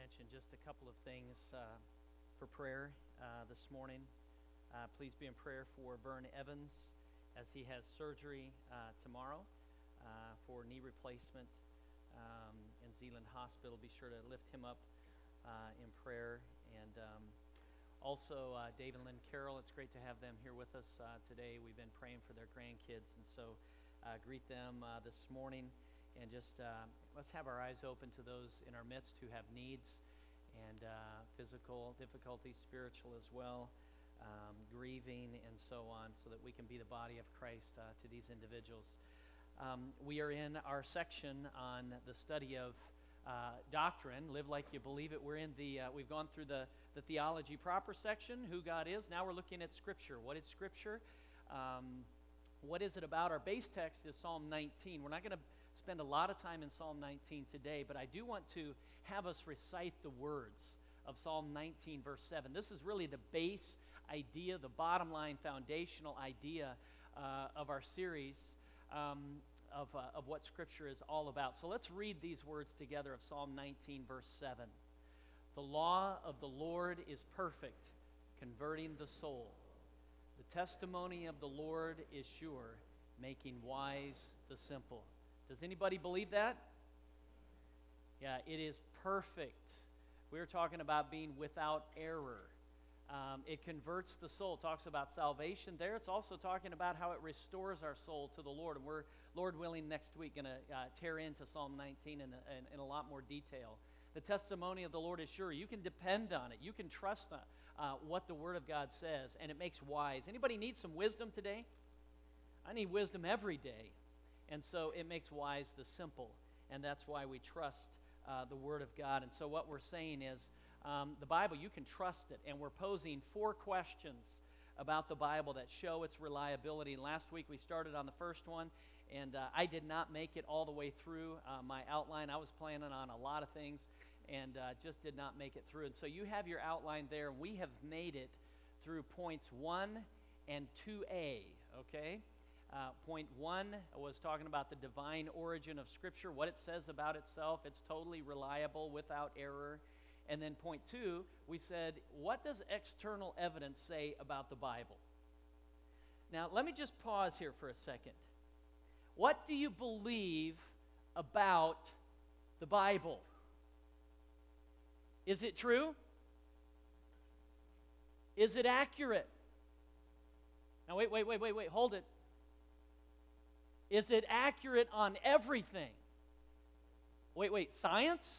mention just a couple of things for prayer this morning. Please be in prayer for Vern Evans as he has surgery tomorrow for knee replacement in Zeeland Hospital. Be sure to lift him up in prayer. And also Dave and Lynn Carroll, it's great to have them here with us today. We've been praying for their grandkids, and so greet them this morning. And just let's have our eyes open to those in our midst who have needs and physical difficulties, spiritual as well, grieving and so on, so that we can be the body of Christ to these individuals. We are in our section on the study of doctrine, live like you believe it. We've gone through the theology proper section, who God is. Now we're looking at Scripture. What is Scripture? What is it about? Our base text is Psalm 19. We're not going to spend a lot of time in Psalm 19 today, but I do want to have us recite the words of Psalm 19, verse 7. This is really the base idea, the bottom line, foundational idea of our series of what Scripture is all about. So let's read these words together of Psalm 19, verse 7. The law of the Lord is perfect, converting the soul. The testimony of the Lord is sure, making wise the simple. Does anybody believe that? Yeah, it is perfect. We're talking about being without error. It converts the soul. It talks about salvation there. It's also talking about how it restores our soul to the Lord. And we're, Lord willing, next week going to tear into Psalm 19 in a lot more detail. The testimony of the Lord is sure. You can depend on it. You can trust what the Word of God says, and it makes wise. Anybody need some wisdom today? I need wisdom every day. And so it makes wise the simple, and that's why we trust the Word of God. And so what we're saying is the Bible, you can trust it, and we're posing 4 questions about the Bible that show its reliability. And last week we started on the first one, and I did not make it all the way through my outline. I was planning on a lot of things and just did not make it through. And so you have your outline there. We have made it through points 1 and 2a, okay? Point 1 was talking about the divine origin of Scripture, what it says about itself. It's totally reliable, without error. And then point 2, we said, what does external evidence say about the Bible? Now, let me just pause here for a second. What do you believe about the Bible? Is it true? Is it accurate? Now, wait, hold it. Is it accurate on everything? Wait, science?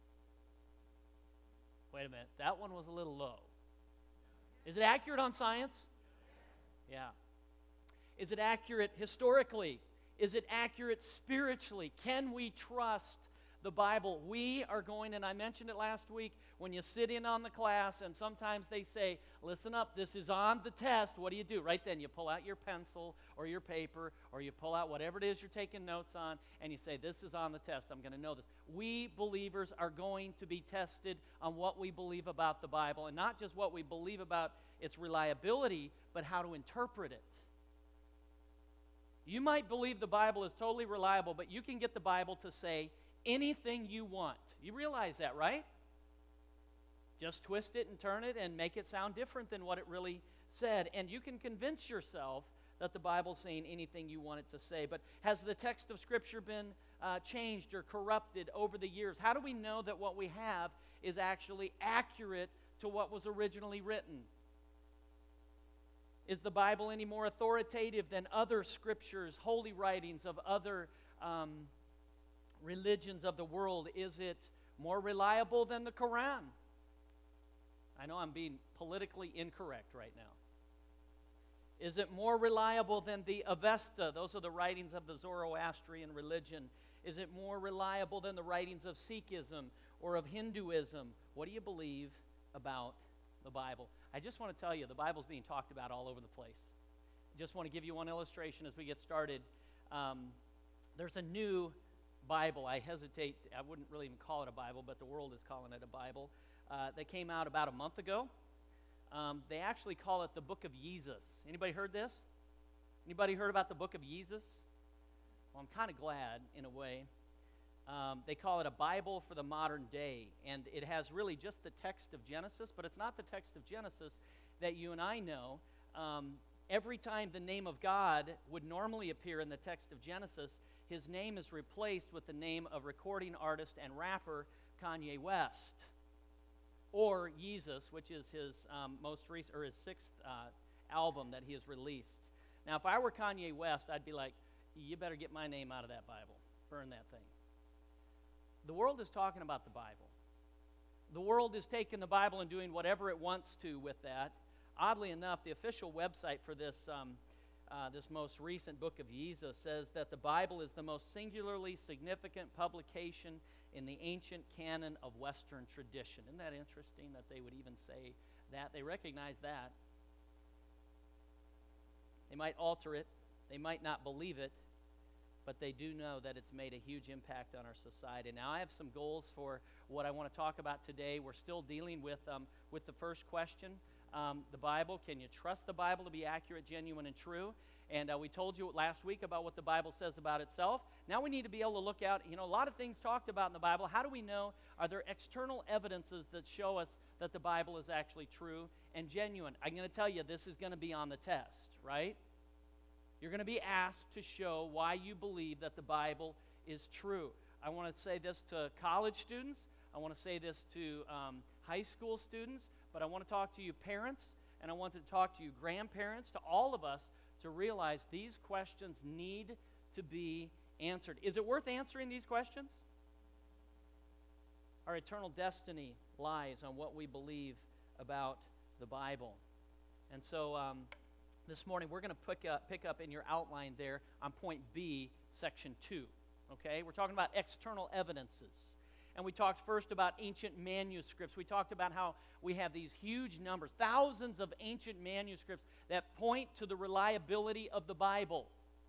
Wait a minute, that one was a little low. Is it accurate on science? Yeah. Is it accurate historically? Is it accurate spiritually? Can we trust the Bible? We are going, and I mentioned it last week, when you sit in on the class and sometimes they say, listen up, this is on the test, what do? Right then you pull out your pencil or your paper or you pull out whatever it is you're taking notes on and you say, this is on the test, I'm going to know this. We believers are going to be tested on what we believe about the Bible, and not just what we believe about its reliability, but how to interpret it. You might believe the Bible is totally reliable, but you can get the Bible to say anything you want. You realize that, right? Just twist it and turn it and make it sound different than what it really said. And you can convince yourself that the Bible's saying anything you want it to say. But has the text of Scripture been changed or corrupted over the years? How do we know that what we have is actually accurate to what was originally written? Is the Bible any more authoritative than other scriptures, holy writings of other religions of the world? Is it more reliable than the Quran? I know I'm being politically incorrect right now. Is it more reliable than the Avesta? Those are the writings of the Zoroastrian religion. Is it more reliable than the writings of Sikhism or of Hinduism? What do you believe about the Bible? I just want to tell you, the Bible's being talked about all over the place. I just want to give you one illustration as we get started. There's a new Bible. I wouldn't really even call it a Bible, but the world is calling it a Bible. That came out about a month ago. They actually call it the Book of Jesus. Anybody heard this? Anybody heard about the Book of Jesus? Well, I'm kind of glad, in a way, They call it a Bible for the modern day, and it has really just the text of Genesis, but it's not the text of Genesis that you and I know. Every time the name of God would normally appear in the text of Genesis, his name is replaced with the name of recording artist and rapper Kanye West, or Yeezus, which is his most recent, or his sixth album that he has released. Now, if I were Kanye West, I'd be like, you better get my name out of that Bible. Burn that thing. The world is talking about the Bible. The world is taking the Bible and doing whatever it wants to with that. Oddly enough, the official website for this most recent book of Yeezus says that the Bible is the most singularly significant publication in the ancient canon of Western tradition. Isn't that interesting that they would even say that? They recognize that. They might alter it. They might not believe it. But they do know that it's made a huge impact on our society. Now, I have some goals for what I want to talk about today. We're still dealing with the first question, the Bible. Can you trust the Bible to be accurate, genuine, and true? And we told you last week about what the Bible says about itself. Now we need to be able to look out, a lot of things talked about in the Bible. How do we know? Are there external evidences that show us that the Bible is actually true and genuine? I'm going to tell you, this is going to be on the test, right? You're going to be asked to show why you believe that the Bible is true. I want to say this to college students. I want to say this to high school students. But I want to talk to you parents, and I want to talk to you grandparents, to all of us, to realize these questions need to be answered. Is it worth answering these questions? Our eternal destiny lies on what we believe about the Bible. And so this morning, we're going to pick up in your outline there on point B, section 2. Okay? We're talking about external evidences. And we talked first about ancient manuscripts. We talked about how we have these huge numbers, thousands of ancient manuscripts that point to the reliability of the Bible.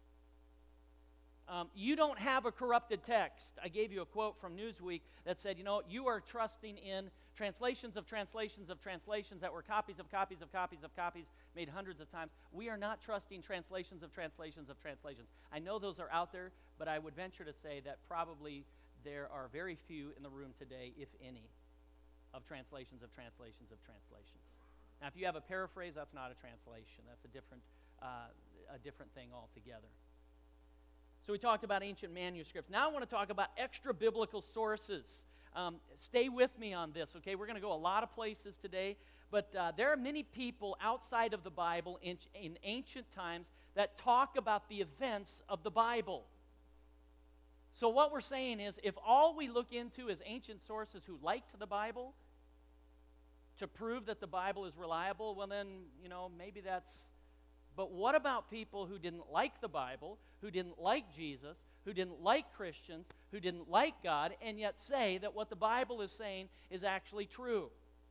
You don't have a corrupted text. I gave you a quote from Newsweek that said, you are trusting in translations of translations of translations that were copies of copies of copies of copies made hundreds of times. We are not trusting translations of translations of translations. I know those are out there, but I would venture to say that probably there are very few in the room today, if any, of translations of translations of translations. Now, if you have a paraphrase, that's not a translation. That's a different thing altogether. So we talked about ancient manuscripts. Now I want to talk about extra-biblical sources. Stay with me on this, okay? We're going to go a lot of places today, but there are many people outside of the Bible in ancient times that talk about the events of the Bible. So what we're saying is, if all we look into is ancient sources who liked the Bible to prove that the Bible is reliable, well then, maybe that's... But what about people who didn't like the Bible, who didn't like Jesus, who didn't like Christians, who didn't like God, and yet say that what the Bible is saying is actually true?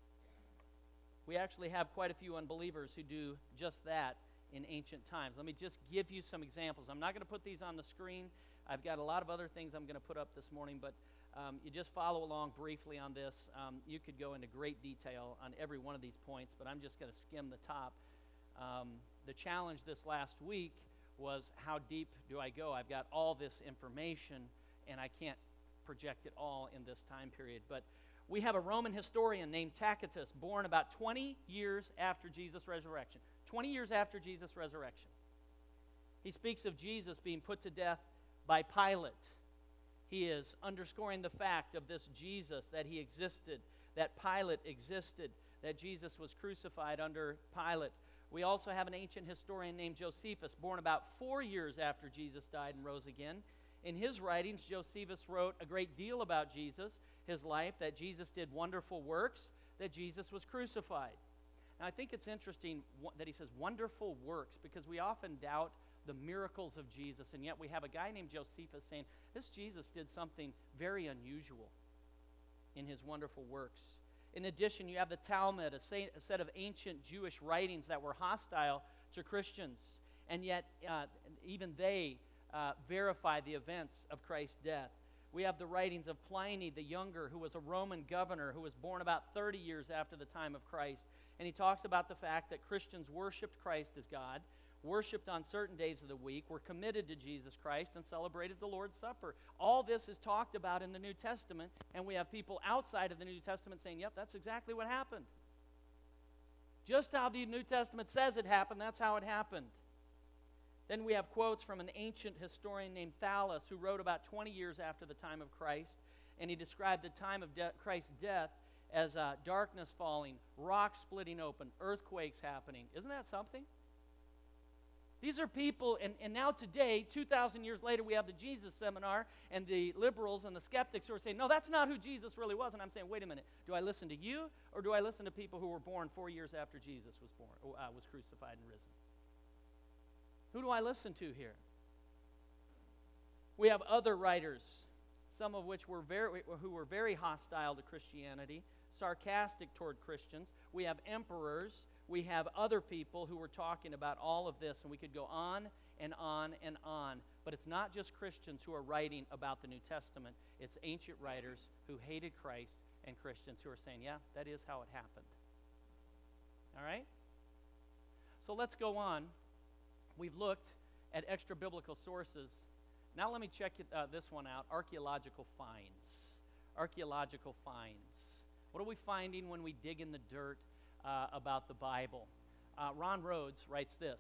We actually have quite a few unbelievers who do just that in ancient times. Let me just give you some examples. I'm not going to put these on the screen. I've got a lot of other things I'm going to put up this morning, but you just follow along briefly on this. You could go into great detail on every one of these points, but I'm just going to skim the top. The challenge this last week was, how deep do I go? I've got all this information, and I can't project it all in this time period. But we have a Roman historian named Tacitus, born about 20 years after Jesus' resurrection. 20 years after Jesus' resurrection. He speaks of Jesus being put to death by Pilate. He is underscoring the fact of this Jesus, that he existed, that Pilate existed, that Jesus was crucified under Pilate. We also have an ancient historian named Josephus, born about 4 years after Jesus died and rose again. In his writings, Josephus wrote a great deal about Jesus, his life, that Jesus did wonderful works, that Jesus was crucified. Now, I think it's interesting that he says wonderful works, because we often doubt the miracles of Jesus, and yet we have a guy named Josephus saying, this Jesus did something very unusual in his wonderful works. In addition, you have the Talmud, a set of ancient Jewish writings that were hostile to Christians, and yet even they verify the events of Christ's death. We have the writings of Pliny the Younger, who was a Roman governor who was born about 30 years after the time of Christ, and he talks about the fact that Christians worshiped Christ as God. worshiped on certain days of the week, were committed to Jesus Christ, and celebrated the Lord's Supper. All this is talked about in the New Testament, and we have people outside of the New Testament saying, yep, that's exactly what happened. Just how the New Testament says it happened, that's how it happened. Then we have quotes from an ancient historian named Thallus, who wrote about 20 years after the time of Christ, and he described the time of Christ's death as darkness falling, rocks splitting open, earthquakes happening. Isn't that something? These are people, and now today, 2,000 years later, we have the Jesus Seminar and the liberals and the skeptics who are saying, no, that's not who Jesus really was. And I'm saying, wait a minute, do I listen to you, or do I listen to people who were born 4 years after Jesus was born, was crucified and risen? Who do I listen to here? We have other writers, some of which were who were very hostile to Christianity, sarcastic toward Christians. We have emperors. We have other people who were talking about all of this, and we could go on and on and on. But it's not just Christians who are writing about the New Testament. It's ancient writers who hated Christ and Christians who are saying, yeah, that is how it happened. All right? So let's go on. We've looked at extra-biblical sources. Now let me check this one out, archaeological finds. Archaeological finds. What are we finding when we dig in the dirt about the Bible? Ron Rhodes writes this: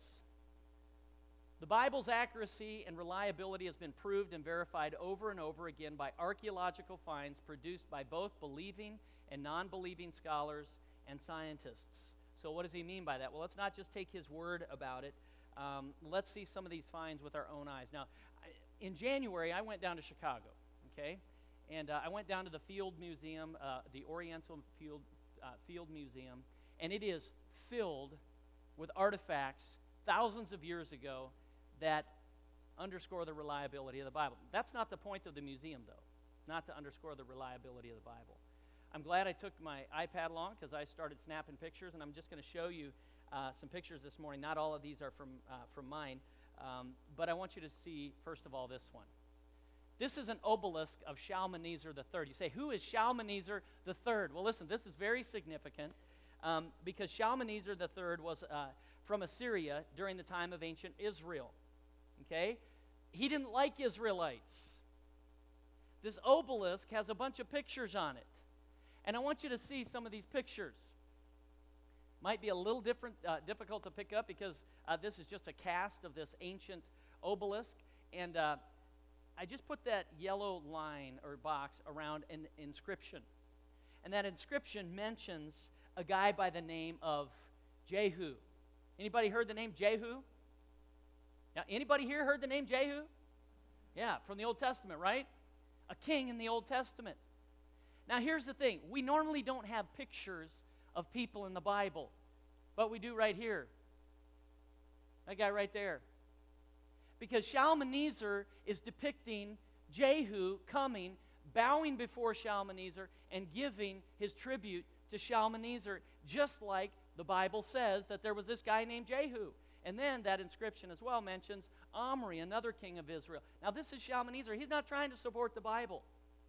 the Bible's accuracy and reliability has been proved and verified over and over again by archaeological finds produced by both believing and non-believing scholars and scientists. So what does he mean by that? Well, let's not just take his word about it. Let's see some of these finds with our own eyes. Now, in January, I went down to Chicago, okay? And I went down to the Field Museum, the Oriental Field Museum, and it is filled with artifacts thousands of years ago that underscore the reliability of the Bible. That's not the point of the museum, though, not to underscore the reliability of the Bible. I'm glad I took my iPad along because I started snapping pictures, and I'm just going to show you some pictures this morning. Not all of these are from mine, but I want you to see, first of all, this one. This is an obelisk of Shalmaneser III. You say, who is Shalmaneser III? Well, listen, this is very significant because Shalmaneser III was from Assyria during the time of ancient Israel. Okay? He didn't like Israelites. This obelisk has a bunch of pictures on it. And I want you to see some of these pictures. Might be a little difficult to pick up because this is just a cast of this ancient obelisk. And I just put that yellow line or box around an inscription. And that inscription mentions a guy by the name of Jehu. Anybody heard the name Jehu? Now, anybody here heard the name Jehu? Yeah, from the Old Testament, right? A king in the Old Testament. Now, here's the thing. We normally don't have pictures of people in the Bible, but we do right here. That guy right there. Because Shalmaneser is depicting Jehu coming, bowing before Shalmaneser, and giving his tribute to Shalmaneser, just like the Bible says that there was this guy named Jehu. And then that inscription as well mentions Omri, another king of Israel. Now this is Shalmaneser. He's not trying to support the Bible.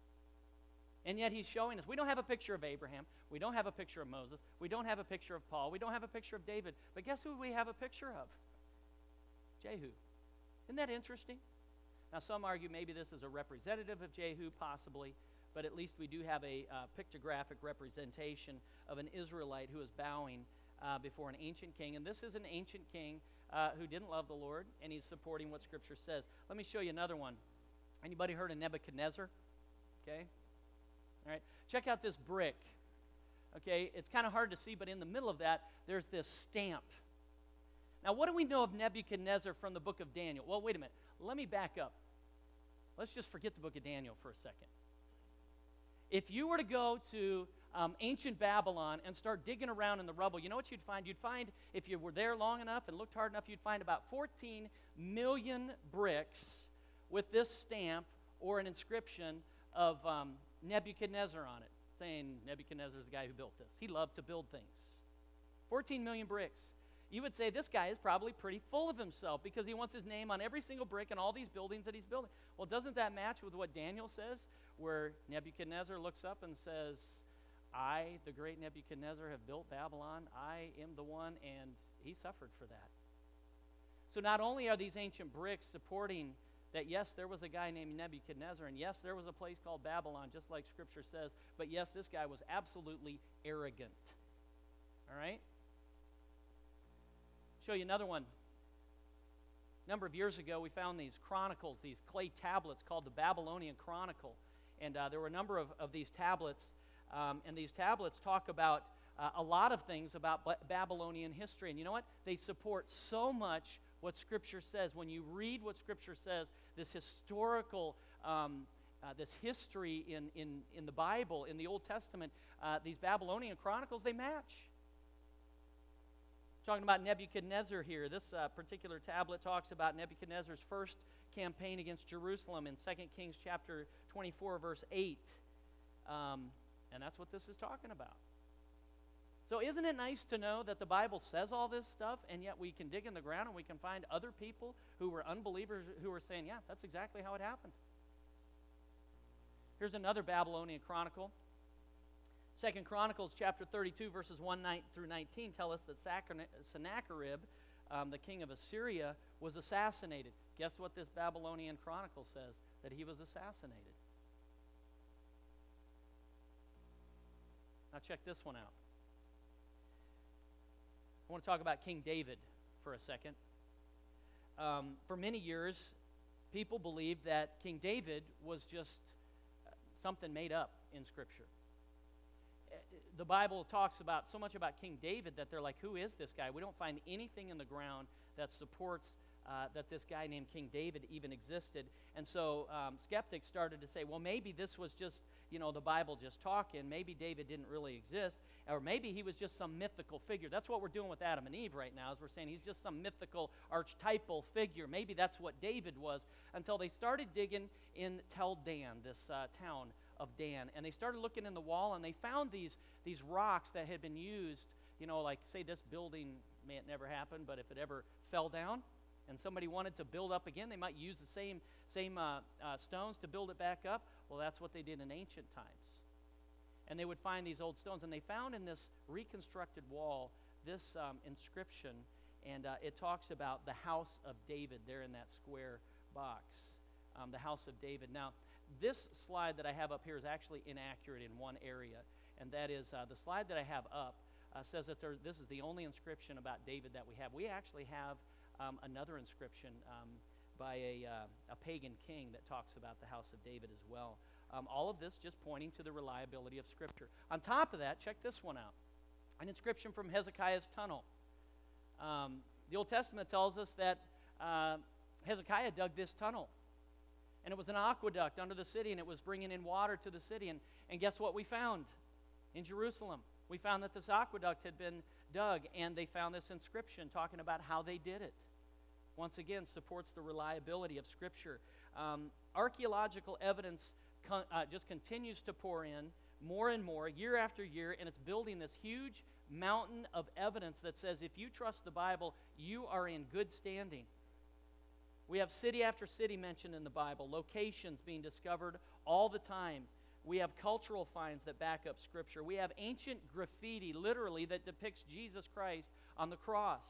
And yet he's showing us. We don't have a picture of Abraham. We don't have a picture of Moses. We don't have a picture of Paul. We don't have a picture of David. But guess who we have a picture of? Jehu. Isn't that interesting? Now some argue maybe this is a representative of Jehu, possibly. But at least we do have a pictographic representation of an Israelite who is bowing before an ancient king. And this is an ancient king who didn't love the Lord, and he's supporting what Scripture says. Let me show you another one. Anybody heard of Nebuchadnezzar? Okay. All right. Check out this brick. Okay. It's kind of hard to see, but in the middle of that, there's this stamp. Now, what do we know of Nebuchadnezzar from the book of Daniel? Well, wait a minute. Let me back up. Let's just forget the book of Daniel for a second. If you were to go to ancient Babylon and start digging around in the rubble, you know what you'd find? You'd find, if you were there long enough and looked hard enough, you'd find about 14 million bricks with this stamp or an inscription of Nebuchadnezzar on it, saying Nebuchadnezzar is the guy who built this. He loved to build things. 14 million bricks. You would say this guy is probably pretty full of himself because he wants his name on every single brick in all these buildings that he's building. Well, doesn't that match with what Daniel says, where Nebuchadnezzar looks up and says, I, the great Nebuchadnezzar, have built Babylon. I am the one, and he suffered for that. So not only are these ancient bricks supporting that, yes, there was a guy named Nebuchadnezzar, and yes, there was a place called Babylon, just like Scripture says, but yes, this guy was absolutely arrogant. All right? Show you another one. A number of years ago, we found these chronicles, these clay tablets called the Babylonian Chronicle. And there were a number of these tablets, and these tablets talk about a lot of things about Babylonian history. And you know what? They support so much what Scripture says. When you read what Scripture says, this historical, this history in the Bible, in the Old Testament, these Babylonian Chronicles, they match. Talking about Nebuchadnezzar here. This particular tablet talks about Nebuchadnezzar's first campaign against Jerusalem in 2 Kings chapter 24, verse 8. And that's what this is talking about. So isn't it nice to know that the Bible says all this stuff, and yet we can dig in the ground and we can find other people who were unbelievers who were saying, yeah, that's exactly how it happened. Here's another Babylonian chronicle. 2 Chronicles chapter 32, verses 1 through 19 tell us that Sennacherib, the king of Assyria, was assassinated. Guess what this Babylonian chronicle says? That he was assassinated. Now check this one out. I want to talk about King David for a second. For many years, people believed that King David was just something made up in Scripture. The Bible talks about so much about King David that they're like, who is this guy? We don't find anything in the ground that supports that this guy named King David even existed. And so skeptics started to say, well, maybe this was just, the Bible just talking. Maybe David didn't really exist. Or maybe he was just some mythical figure. That's what we're doing with Adam and Eve right now, is we're saying he's just some mythical archetypal figure. Maybe that's what David was, until they started digging in Tel Dan, this town of Dan. And they started looking in the wall, and they found these rocks that had been used, like, say, this building may it never happen, but if it ever fell down and somebody wanted to build up again, they might use the same stones to build it back up. Well, that's what they did in ancient times. And they would find these old stones, and they found in this reconstructed wall this inscription, and it talks about the house of David there in that square box, the house of David. Now, this slide that I have up here is actually inaccurate in one area, and that is the slide that I have up says that this is the only inscription about David that we have. We actually have another inscription by a pagan king that talks about the house of David as well. All of this just pointing to the reliability of Scripture. On top of that, check this one out. An inscription from Hezekiah's tunnel. The Old Testament tells us that Hezekiah dug this tunnel. And it was an aqueduct under the city, and it was bringing in water to the city. And guess what we found in Jerusalem? We found that this aqueduct had been dug, and they found this inscription talking about how they did it. Once again, supports the reliability of Scripture. Archaeological evidence just continues to pour in more and more, year after year, and it's building this huge mountain of evidence that says if you trust the Bible, you are in good standing. We have city after city mentioned in the Bible, locations being discovered all the time. We have cultural finds that back up Scripture. We have ancient graffiti, literally, that depicts Jesus Christ on the cross.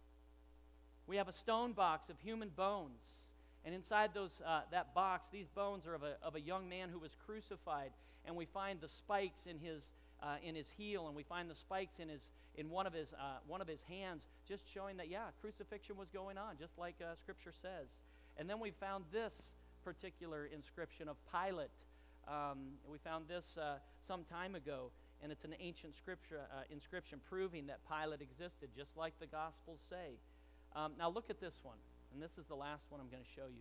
We have a stone box of human bones. And inside that box, these bones are of a young man who was crucified. And we find the spikes in his heel, and we find the spikes in one of his hands, just showing that, crucifixion was going on, just like Scripture says. And then we found this particular inscription of Pilate. We found this some time ago, and it's an ancient inscription proving that Pilate existed, just like the Gospels say. Now look at this one, and this is the last one I'm going to show you.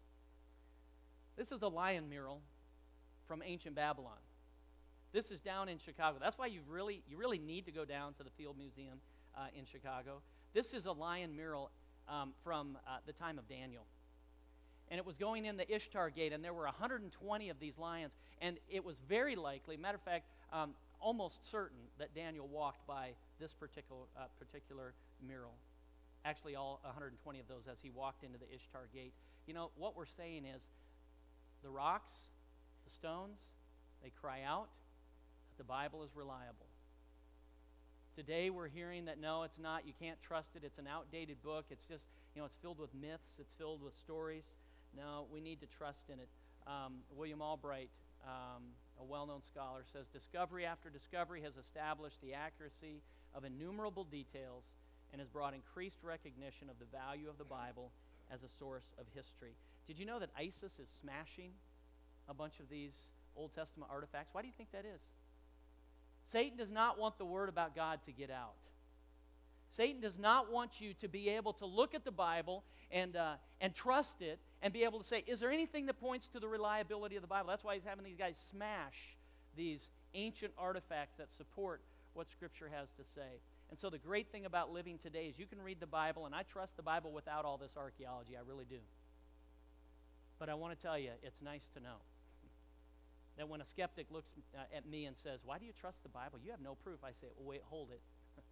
This is a lion mural from ancient Babylon. This is down in Chicago. That's why you really need to go down to the Field Museum in Chicago. This is a lion mural from the time of Daniel. And it was going in the Ishtar Gate, and there were 120 of these lions. And it was very likely, matter of fact, almost certain that Daniel walked by this particular mural. Actually, all 120 of those as he walked into the Ishtar Gate. What we're saying is the rocks, the stones, they cry out that the Bible is reliable. Today we're hearing that no, it's not. You can't trust it. It's an outdated book. It's just, it's filled with myths, it's filled with stories. No, we need to trust in it. William Albright, a well-known scholar, says, discovery after discovery has established the accuracy of innumerable details and has brought increased recognition of the value of the Bible as a source of history. Did you know that ISIS is smashing a bunch of these Old Testament artifacts? Why do you think that is? Satan does not want the word about God to get out. Satan does not want you to be able to look at the Bible and trust it and be able to say, is there anything that points to the reliability of the Bible? That's why he's having these guys smash these ancient artifacts that support what Scripture has to say. And so the great thing about living today is you can read the Bible, and I trust the Bible without all this archaeology. I really do. But I want to tell you, it's nice to know that when a skeptic looks at me and says, why do you trust the Bible? You have no proof. I say, well, wait, hold it.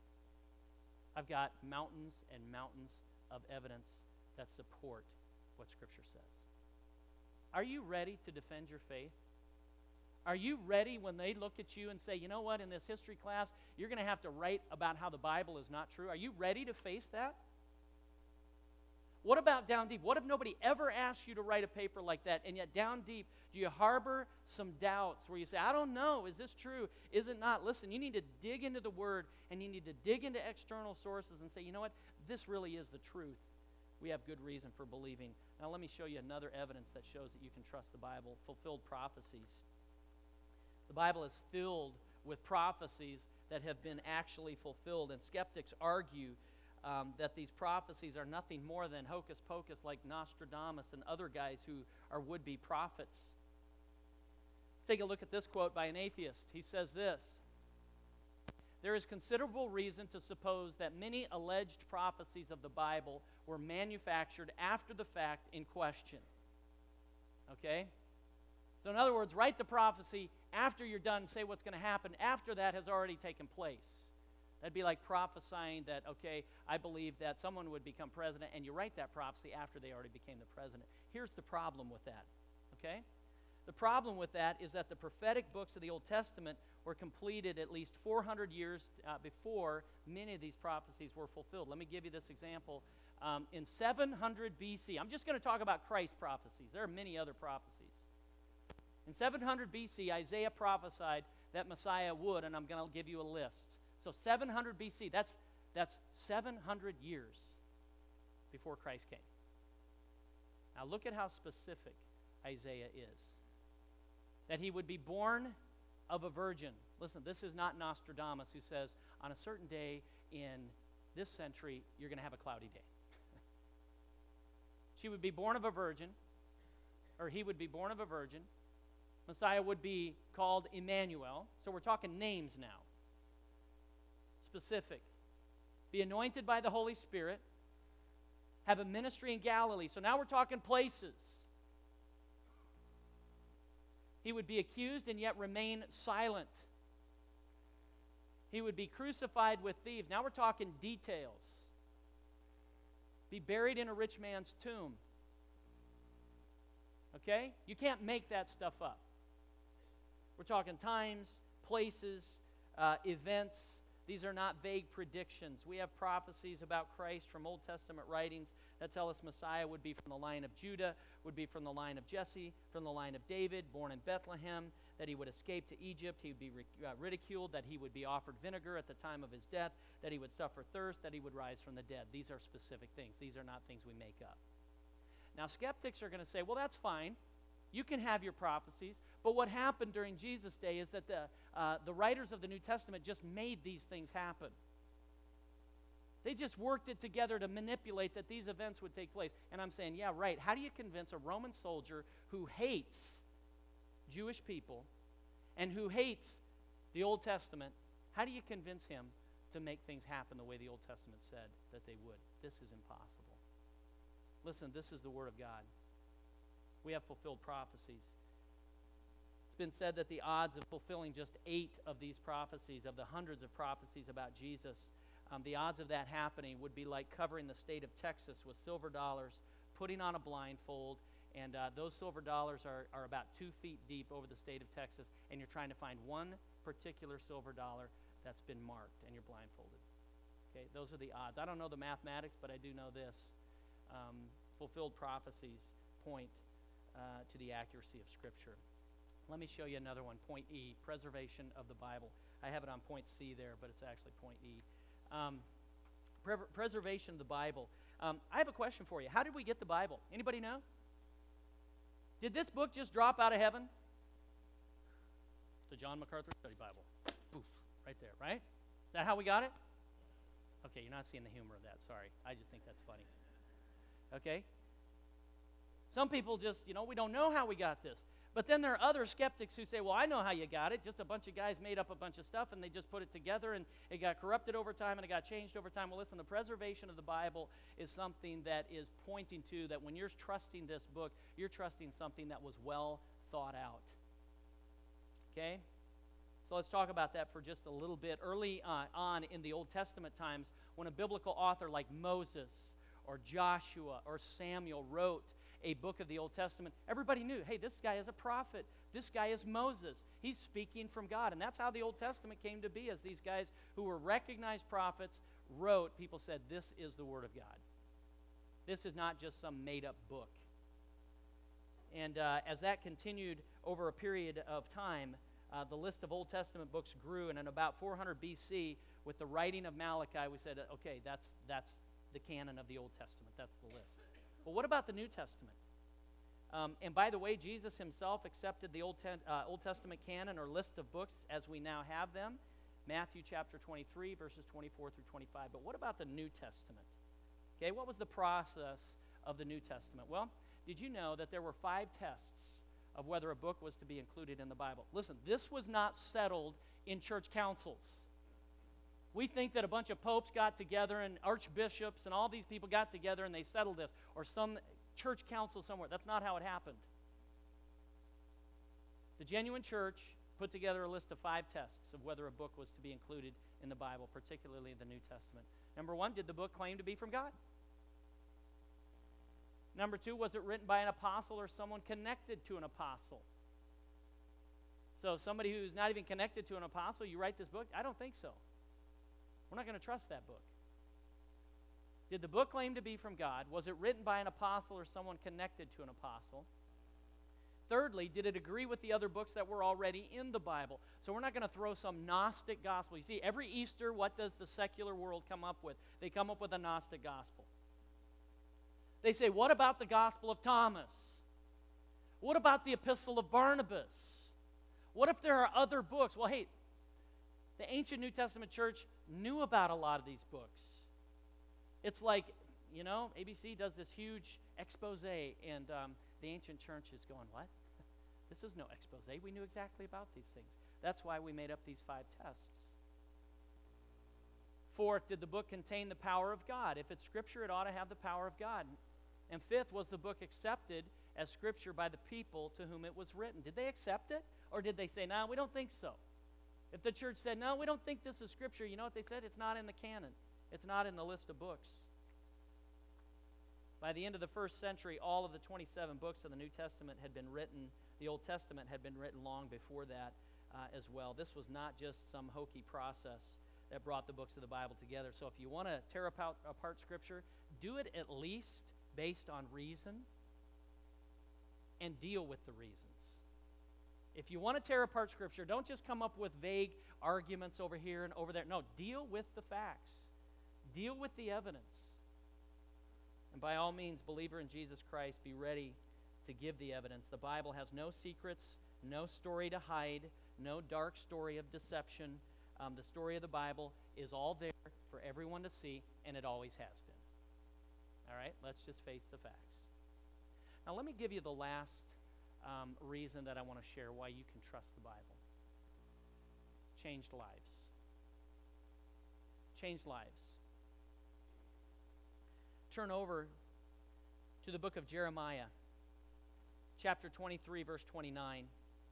I've got mountains and mountains of evidence that support what Scripture says. Are you ready to defend your faith? Are you ready when they look at you and say, you know what, in this history class, you're going to have to write about how the Bible is not true? Are you ready to face that? What about down deep? What if nobody ever asked you to write a paper like that, and yet down deep, do you harbor some doubts where you say, I don't know, is this true? Is it not? Listen, you need to dig into the Word, and you need to dig into external sources and say, you know what, this really is the truth. We have good reason for believing. Now let me show you another evidence that shows that you can trust the Bible, fulfilled prophecies. The Bible is filled with prophecies that have been actually fulfilled, and skeptics argue that these prophecies are nothing more than hocus pocus like Nostradamus and other guys who are would-be prophets. Take a look at this quote by an atheist. He says this, there is considerable reason to suppose that many alleged prophecies of the Bible were manufactured after the fact in question. Okay? So in other words, write the prophecy after you're done, say what's going to happen after that has already taken place. That'd be like prophesying that, okay, I believe that someone would become president, and you write that prophecy after they already became the president. Here's the problem with that, okay? The problem with that is that the prophetic books of the Old Testament were completed at least 400 years before many of these prophecies were fulfilled. Let me give you this example. In 700 BC, I'm just going to talk about Christ prophecies. There are many other prophecies. In 700 BC, Isaiah prophesied that Messiah would, and I'm going to give you a list. So 700 BC, that's 700 years before Christ came. Now look at how specific Isaiah is. That he would be born of a virgin. Listen, this is not Nostradamus who says, on a certain day in this century, you're going to have a cloudy day. She would be born of a virgin, or he would be born of a virgin. Messiah would be called Emmanuel. So we're talking names now. Specific. Be anointed by the Holy Spirit. Have a ministry in Galilee. So now we're talking places. He would be accused and yet remain silent. He would be crucified with thieves. Now we're talking details. Be buried in a rich man's tomb. Okay? You can't make that stuff up. We're talking times, places, events. These are not vague predictions. We have prophecies about Christ from Old Testament writings that tell us Messiah would be from the line of Judah, would be from the line of Jesse, from the line of David, born in Bethlehem, that he would escape to Egypt, he would be ridiculed, that he would be offered vinegar at the time of his death, that he would suffer thirst, that he would rise from the dead. These are specific things. These are not things we make up. Now, skeptics are going to say, well, that's fine. You can have your prophecies. But what happened during Jesus' day is that the writers of the New Testament just made these things happen. They just worked it together to manipulate that these events would take place. And I'm saying, yeah, right. How do you convince a Roman soldier who hates Jewish people and who hates the Old Testament, how do you convince him to make things happen the way the Old Testament said that they would? This is impossible. Listen, this is the Word of God. We have fulfilled prophecies. It's been said that the odds of fulfilling just 8 of these prophecies, of the hundreds of prophecies about Jesus, the odds of that happening would be like covering the state of Texas with silver dollars, putting on a blindfold, and those silver dollars are about 2 feet deep over the state of Texas, and you're trying to find one particular silver dollar that's been marked, and you're blindfolded. Okay, those are the odds. I don't know the mathematics, but I do know this. fulfilled prophecies point to the accuracy of Scripture. Let me show you another one, point E, preservation of the Bible. I have it on point C there, but it's actually point E. Preservation of the Bible. I have a question for you. How did we get the Bible? Anybody know? Did this book just drop out of heaven? The John MacArthur Study Bible. Poof, right there, right? Is that how we got it? Okay, you're not seeing the humor of that. Sorry. I just think that's funny. Okay? Some people just, we don't know how we got this. But then there are other skeptics who say, well, I know how you got it. Just a bunch of guys made up a bunch of stuff, and they just put it together, and it got corrupted over time, and it got changed over time. Well, listen, the preservation of the Bible is something that is pointing to that when you're trusting this book, you're trusting something that was well thought out. Okay? So let's talk about that for just a little bit. Early on in the Old Testament times, when a biblical author like Moses or Joshua or Samuel wrote a book of the Old Testament, everybody knew, hey, this guy is a prophet. This guy is Moses. He's speaking from God. And that's how the Old Testament came to be, as these guys who were recognized prophets wrote. People said, this is the Word of God. This is not just some made-up book. And as that continued over a period of time, the list of Old Testament books grew, and in about 400 BC, with the writing of Malachi, we said, okay, that's the canon of the Old Testament. That's the list. Well, what about the New Testament? And by the way, Jesus himself accepted the Old Testament canon or list of books as we now have them. Matthew chapter 23, verses 24 through 25. But what about the New Testament? Okay, what was the process of the New Testament? Well, did you know that there were 5 tests of whether a book was to be included in the Bible? Listen, this was not settled in church councils. We think that a bunch of popes got together and archbishops and all these people got together and they settled this, or some church council somewhere. That's not how it happened. The genuine church put together a list of 5 tests of whether a book was to be included in the Bible, particularly the New Testament. Number 1, did the book claim to be from God? Number 2, was it written by an apostle or someone connected to an apostle? So somebody who's not even connected to an apostle, you write this book? I don't think so. We're not going to trust that book. Did the book claim to be from God? Was it written by an apostle or someone connected to an apostle? Thirdly, did it agree with the other books that were already in the Bible? So we're not going to throw some Gnostic gospel. You see, every Easter, what does the secular world come up with? They come up with a Gnostic gospel. They say, what about the Gospel of Thomas? What about the Epistle of Barnabas? What if there are other books? Well, hey, the ancient New Testament church knew about a lot of these books. It's like, ABC does this huge expose, and the ancient church is going, what? This is no expose. We knew exactly about these things. That's why we made up these 5 tests. Fourth, did the book contain the power of God? If it's Scripture, it ought to have the power of God. And fifth, was the book accepted as Scripture by the people to whom it was written? Did they accept it? Or did they say, no, we don't think so? If the church said, no, we don't think this is Scripture, you know what they said? It's not in the canon. It's not in the list of books. By the end of the first century, all of the 27 books of the New Testament had been written. The Old Testament had been written long before that as well. This was not just some hokey process that brought the books of the Bible together. So if you want to tear apart Scripture, do it at least based on reason and deal with the reasons. If you want to tear apart Scripture, don't just come up with vague arguments over here and over there. No, deal with the facts. Deal with the evidence. And by all means, believer in Jesus Christ, be ready to give the evidence. The Bible has no secrets, no story to hide, no dark story of deception. The story of the Bible is all there for everyone to see, and it always has been. All right, let's just face the facts. Now, let me give you the last reason that I want to share why you can trust the Bible. Changed lives. Changed lives. Turn over to the book of Jeremiah, chapter 23, verse 29.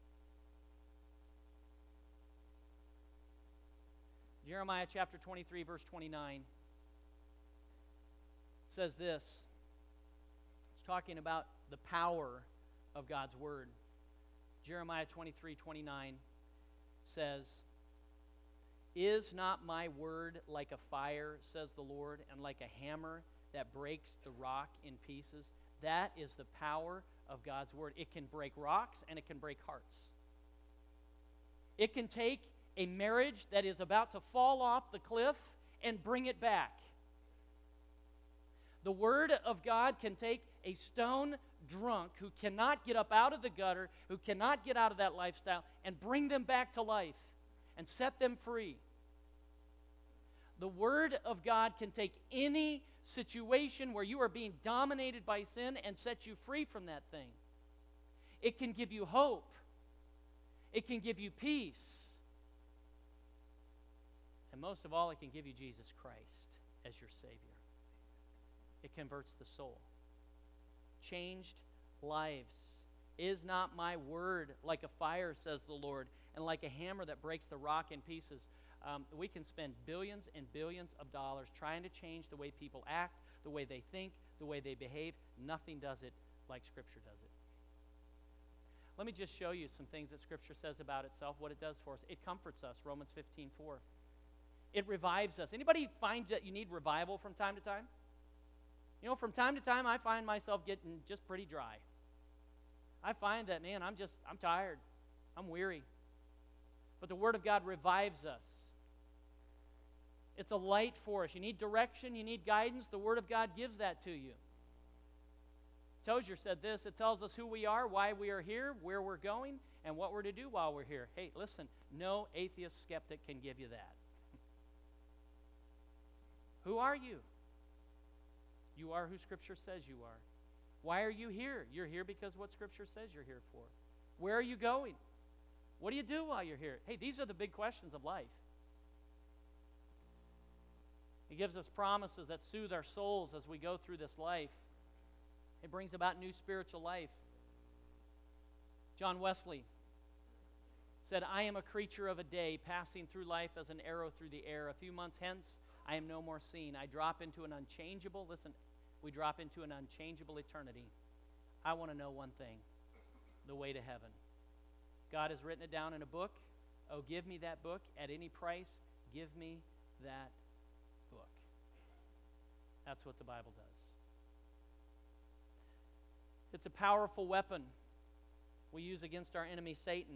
Jeremiah chapter 23, verse 29 says this. It's talking about the power of God's word. Jeremiah 23, 29 says, "Is not my word like a fire, says the Lord, and like a hammer that breaks the rock in pieces. That is the power of God's Word. It can break rocks and it can break hearts. It can take a marriage that is about to fall off the cliff and bring it back. The Word of God can take a stone drunk who cannot get up out of the gutter, who cannot get out of that lifestyle, and bring them back to life and set them free. The Word of God can take any situation where you are being dominated by sin and set you free from that thing. It can give you hope. It can give you peace. And most of all, it can give you Jesus Christ as your Savior. It converts the soul. Changed lives. Is not my word like a fire, says the Lord, and like a hammer that breaks the rock in pieces? We can spend billions and billions of dollars trying to change the way people act, the way they think, the way they behave. Nothing does it like Scripture does it. Let me just show you some things that Scripture says about itself, what it does for us. It comforts us, Romans 15:4. It revives us. Anybody find that you need revival from time to time? You know, from time to time, I find myself getting just pretty dry. I find that, man, I'm tired. I'm weary. But the Word of God revives us. It's a light for us. You need direction, you need guidance. The Word of God gives that to you. Tozier said this, it tells us who we are, why we are here, where we're going, and what we're to do while we're here. Hey, listen, no atheist skeptic can give you that. Who are you? You are who Scripture says you are. Why are you here? You're here because what Scripture says you're here for. Where are you going? What do you do while you're here? Hey, these are the big questions of life. He gives us promises that soothe our souls as we go through this life. It brings about new spiritual life. John Wesley said, I am a creature of a day, passing through life as an arrow through the air. A few months hence, I am no more seen. I drop into an unchangeable, listen, we drop into an unchangeable eternity. I want to know one thing, the way to heaven. God has written it down in a book. Oh, give me that book at any price. Give me that book. That's what the Bible does. It's a powerful weapon we use against our enemy, Satan.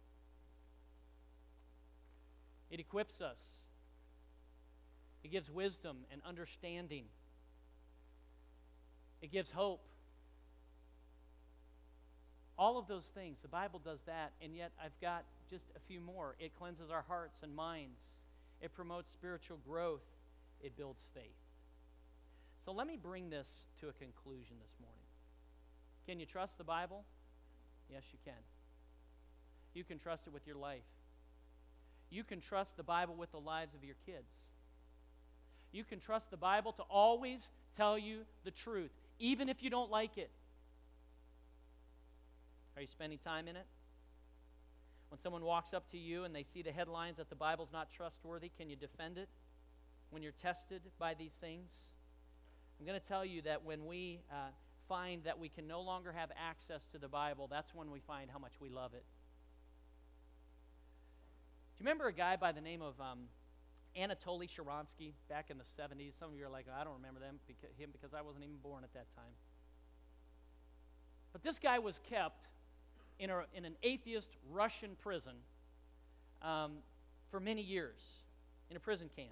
It equips us. It gives wisdom and understanding. It gives hope. All of those things, the Bible does that, and yet I've got just a few more. It cleanses our hearts and minds. It promotes spiritual growth. It builds faith. So let me bring this to a conclusion this morning. Can you trust the Bible? Yes, you can. You can trust it with your life. You can trust the Bible with the lives of your kids. You can trust the Bible to always tell you the truth, even if you don't like it. Are you spending time in it? When someone walks up to you and they see the headlines that the Bible's not trustworthy, can you defend it when you're tested by these things? I'm going to tell you that when we find that we can no longer have access to the Bible, that's when we find how much we love it. Do you remember a guy by the name of Anatoly Sharansky back in the 70s? Some of you are like, I don't remember him because I wasn't even born at that time. But this guy was kept in an atheist Russian prison for many years, in a prison camp.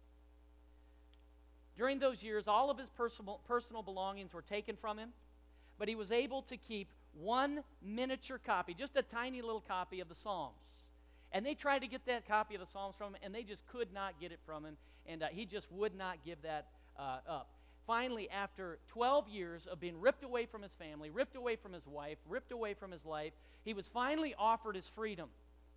During those years, all of his personal belongings were taken from him, but he was able to keep one miniature copy, just a tiny little copy of the Psalms. And they tried to get that copy of the Psalms from him, and they just could not get it from him, and he just would not give that up. Finally, after 12 years of being ripped away from his family, ripped away from his wife, ripped away from his life, he was finally offered his freedom.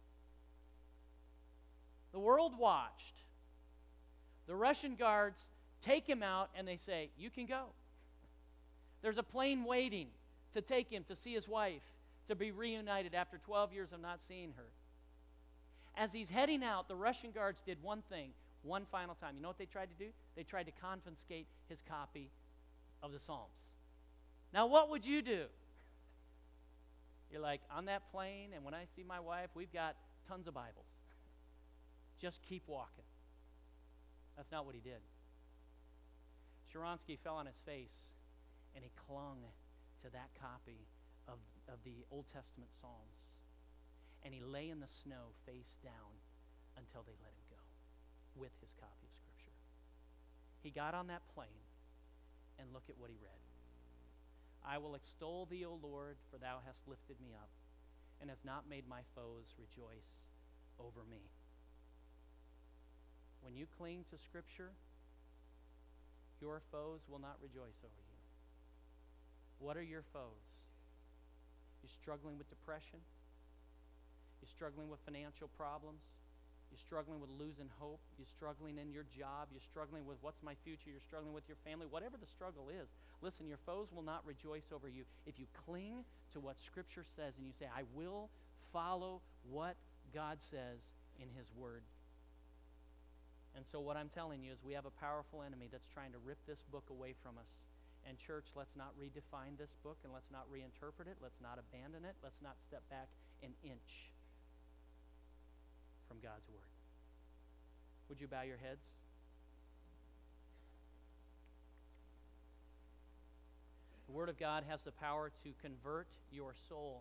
The world watched. The Russian guards take him out, and they say, you can go. There's a plane waiting to take him to see his wife, to be reunited after 12 years of not seeing her. As he's heading out, the Russian guards did one thing, one final time. You know what they tried to do? They tried to confiscate his copy of the Psalms. Now, what would you do? You're like, on that plane, and when I see my wife, we've got tons of Bibles. Just keep walking. That's not what he did. Sharansky fell on his face, and he clung to that copy of the Old Testament Psalms. And he lay in the snow face down until they let him go with his copy of Scripture. He got on that plane, and look at what he read. I will extol thee, O Lord, for thou hast lifted me up, and hast not made my foes rejoice over me. When you cling to Scripture, your foes will not rejoice over you. What are your foes? You're struggling with depression? You're struggling with financial problems? You're struggling with losing hope? You're struggling in your job? You're struggling with what's my future? You're struggling with your family? Whatever the struggle is, listen, your foes will not rejoice over you if you cling to what Scripture says and you say, I will follow what God says in His Word. And so what I'm telling you is we have a powerful enemy that's trying to rip this book away from us. And church, let's not redefine this book, and let's not reinterpret it. Let's not abandon it. Let's not step back an inch from God's Word. Would you bow your heads? The Word of God has the power to convert your soul.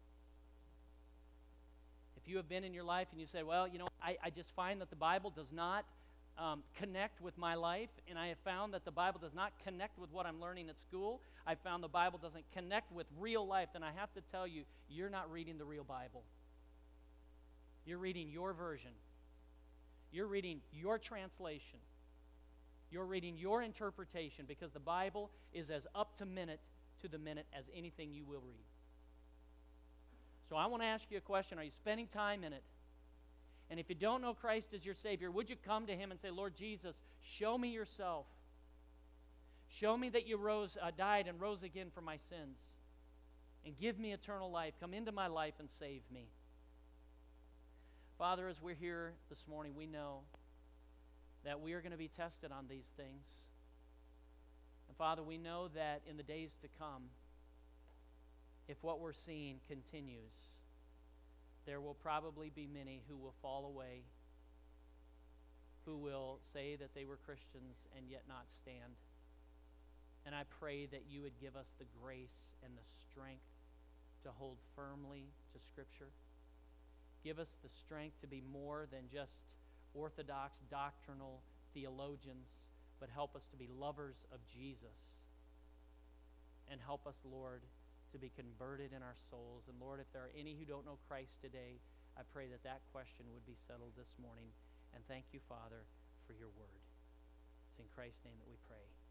If you have been in your life and you say, well, I just find that the Bible does not connect with my life, and I have found that the Bible does not connect with what I'm learning at school. I found the Bible doesn't connect with real life, then I have to tell you, you're not reading the real Bible. You're reading your version. You're reading your translation. You're reading your interpretation, because the Bible is as up to the minute as anything you will read. So I want to ask you a question. Are you spending time in it? And if you don't know Christ as your Savior, would you come to Him and say, Lord Jesus, show me yourself. Show me that you died and rose again for my sins. And give me eternal life. Come into my life and save me. Father, as we're here this morning, we know that we are going to be tested on these things. And Father, we know that in the days to come, if what we're seeing continues, there will probably be many who will fall away, who will say that they were Christians and yet not stand. And I pray that you would give us the grace and the strength to hold firmly to Scripture. Give us the strength to be more than just orthodox doctrinal theologians, but help us to be lovers of Jesus. And help us, Lord, to be converted in our souls. And Lord, if there are any who don't know Christ today, I pray that that question would be settled this morning. And thank you, Father, for your word. It's in Christ's name that we pray.